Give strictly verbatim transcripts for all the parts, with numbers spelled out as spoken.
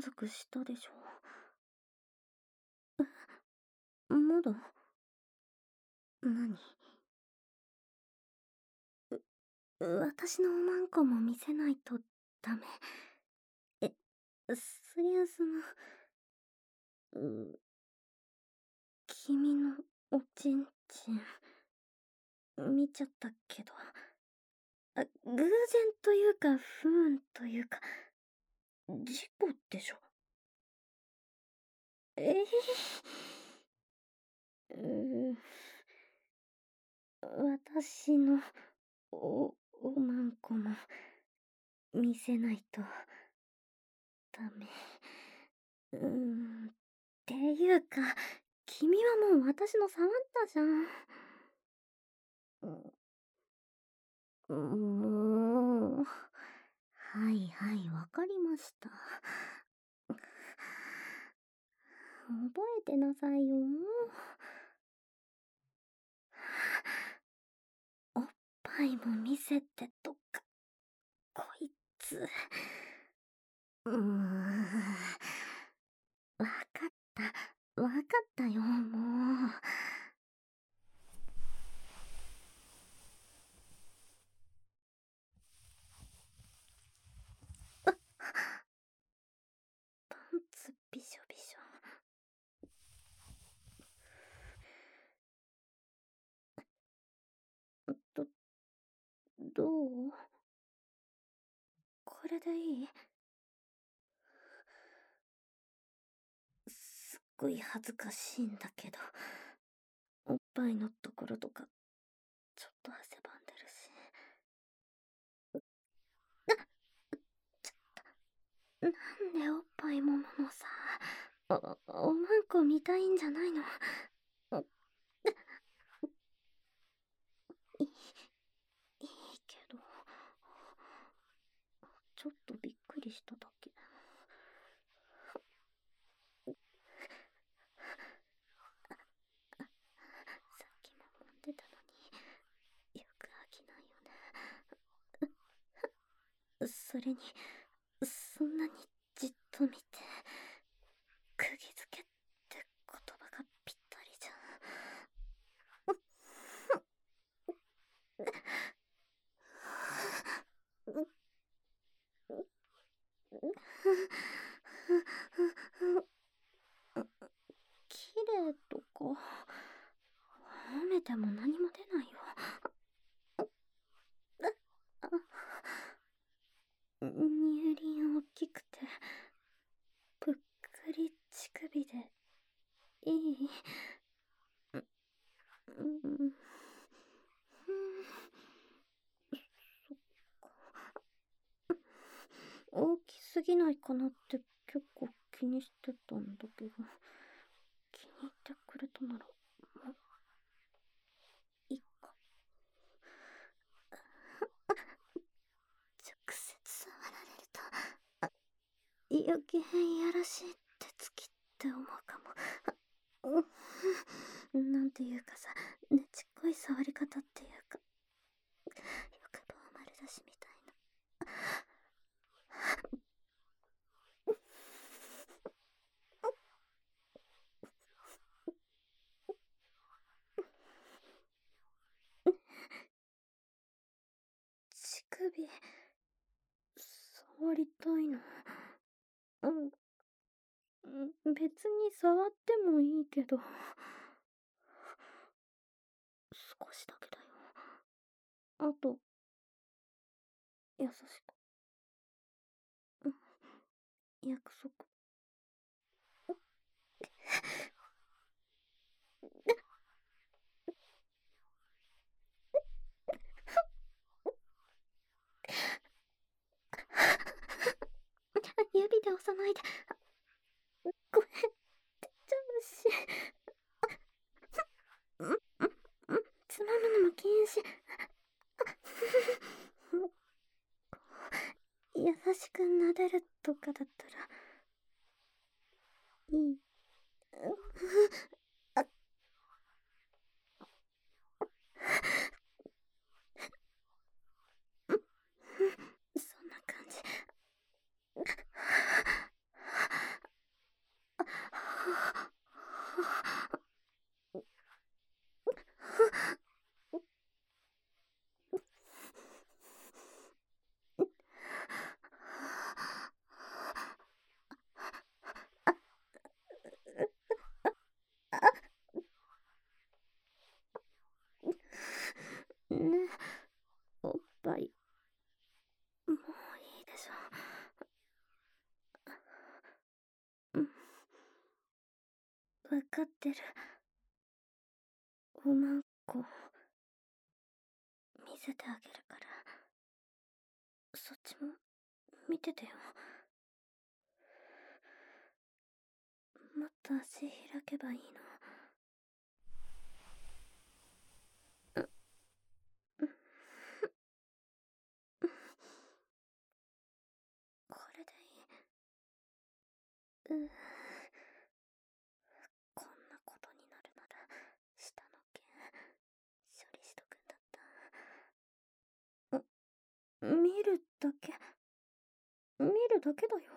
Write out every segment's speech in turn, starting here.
満足したでしょ。え、まだ？何？私のおまんこも見せないとダメ？え、そりゃその、う、君のおちんちん、見ちゃったけど。あ、偶然というか不運というか、事故でしょ。ええー、うー、私のお、おまんこも見せないとダメ。うーん、っていうか、君はもう私の触ったじゃん。う、もう。はいはい、わかりました。覚えてなさいよ。おっぱいも見せてとか、こいつ。うーん。わかった、わかったよ、もう。パンツびしょびしょ。ど、どう？これでいい？すっごい恥ずかしいんだけど、おっぱいのところとか、ちょっと汗ばんでるし。あ、ちょっと、なんでおっぱいもものさ、お、おまんこ見たいんじゃないの？いい、いいけど、ちょっとびっくりしただけ。さっきも揉んでたのによく飽きないよね。それにそんなにじっと見て、釘付けって言葉がぴったりじゃん。綺麗とか褒めても何も出ないよ。乳輪大きくてぷっくり乳首でいい？うん、そっか。大きすぎないかなって結構気にしてたんだけど、気に入ってくれたならもういいか。直接触られると余計いやらしいってつきって思うかも。なんていうかさ、ねちっこい触り方っていうか、欲望丸出しみたいな。乳首触りたいの？うん、別に触ってもいいけど、少しだけだよ。あと優しく。うん、約束。指で押さないで。ごめん、出ちゃうし。うん、うん、うん、つまむのも禁止。優しく撫でるとかだったらいい？あ、そんな感じ。 ね、おっぱい、もういいでしょ。うん、わかってる。おまんこ、見せてあげるから、そっちも見ててよ。もっと足開けばいいの。これでいい。ううこんなことになるなら下の毛処理しとくんだった。ん見るだけ見るだけだよ。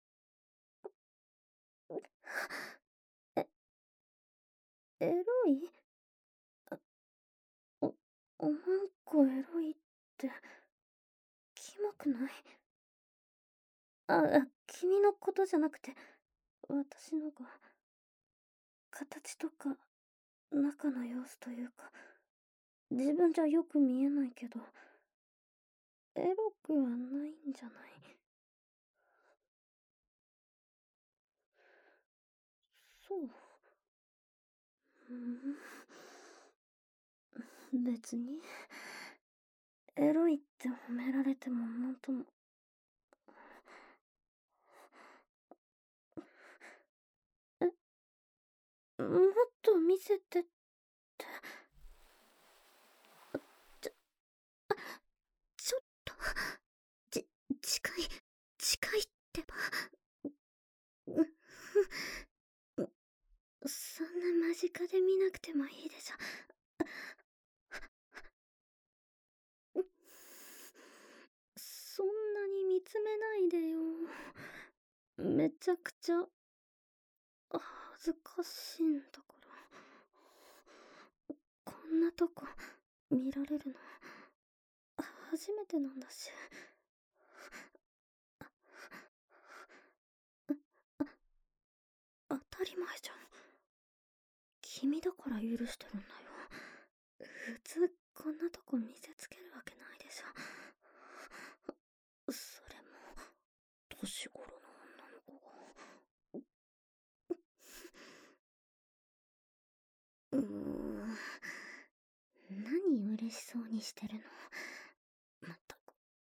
えエロい？あおおまんこエロいってキモくない？ああ、君のことじゃなくて私のが形とか中の様子というか自分じゃよく見えないけどエロくはないんじゃない？そう。うん、別にエロいって褒められてもなんとも。え、もっと見せてって。ちょ、ちょっと、ち、近い、近いってば。ううそんな間近で見なくてもいいでしょ。そんなに見つめないでよ。めちゃくちゃ恥ずかしいんだから。こんなとこ見られるの初めてなんだし。当たり前じゃん。君だから許してるんだよ。普通こんなとこ見せつけるわけないでしょ。それも年頃の女の子が。うーん、何嬉しそうにしてるの。まったく。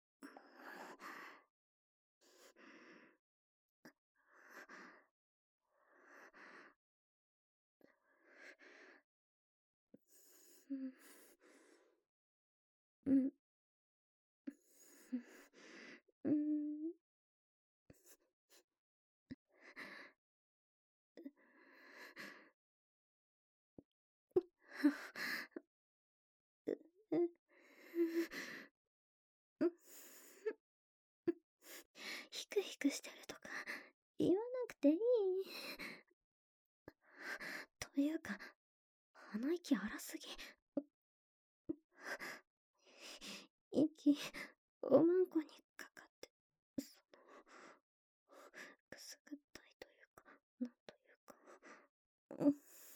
うんうんうん。ヒクヒクしてるとか言わなくていい。というか鼻息荒すぎ。息おまんこにかかってそのくすぐったいというかなんというか。うん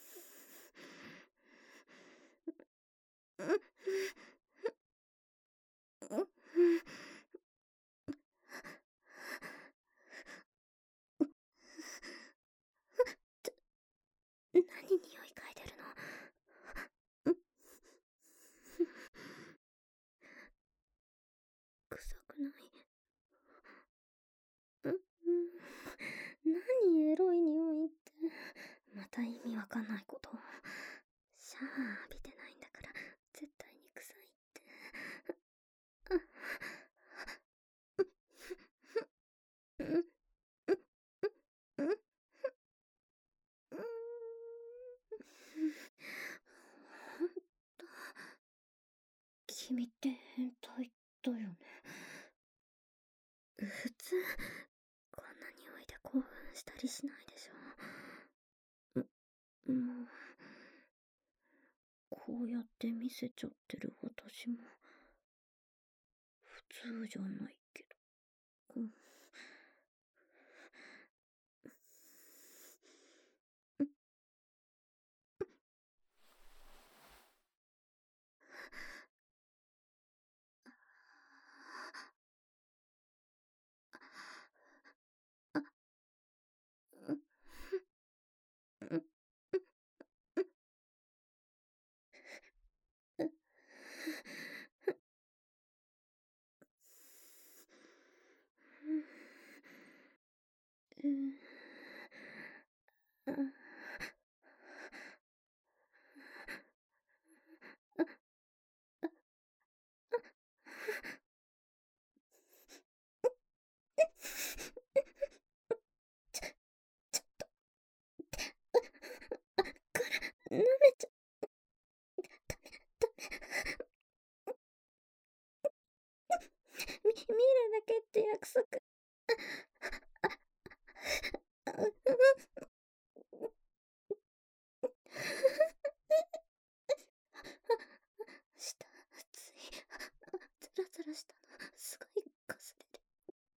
うんうん何匂い嗅いでるの。うん臭くない。うんうん何エロい匂いって。また意味わかんないこと。シャワー浴びてないんだから絶対に臭いって。うんうんうんうんほんと君って変態だよね。普通こんな匂いで興奮したりしないでしょ。もうこうやって見せちゃってる私も普通じゃないけど。うんけって約束。下、熱い。ザラザラしたの。すごいこすれる。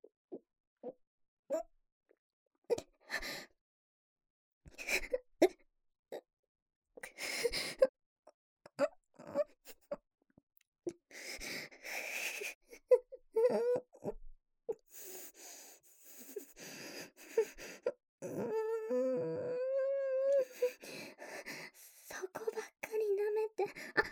そこばっかり舐めて。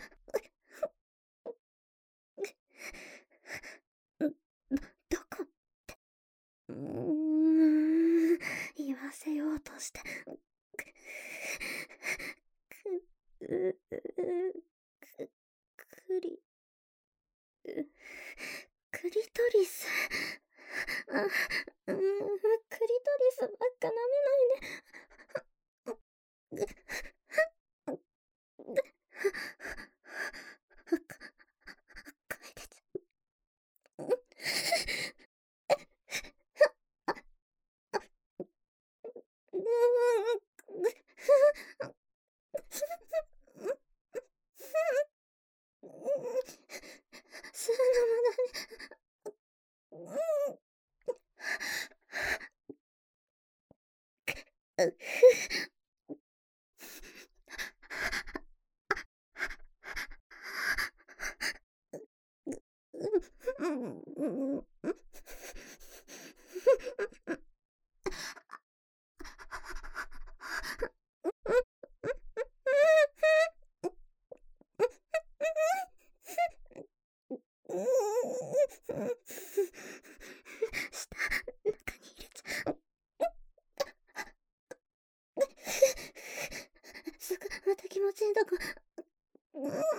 ど、どこって。うーん、言わせようとして。く、く、く、くり、クリトリス。あ、うーん、クリトリスばっか舐めないで。解決。吸うのもダメ。舌、中に入れちゃう。すぐ、また気持ちいいとこ。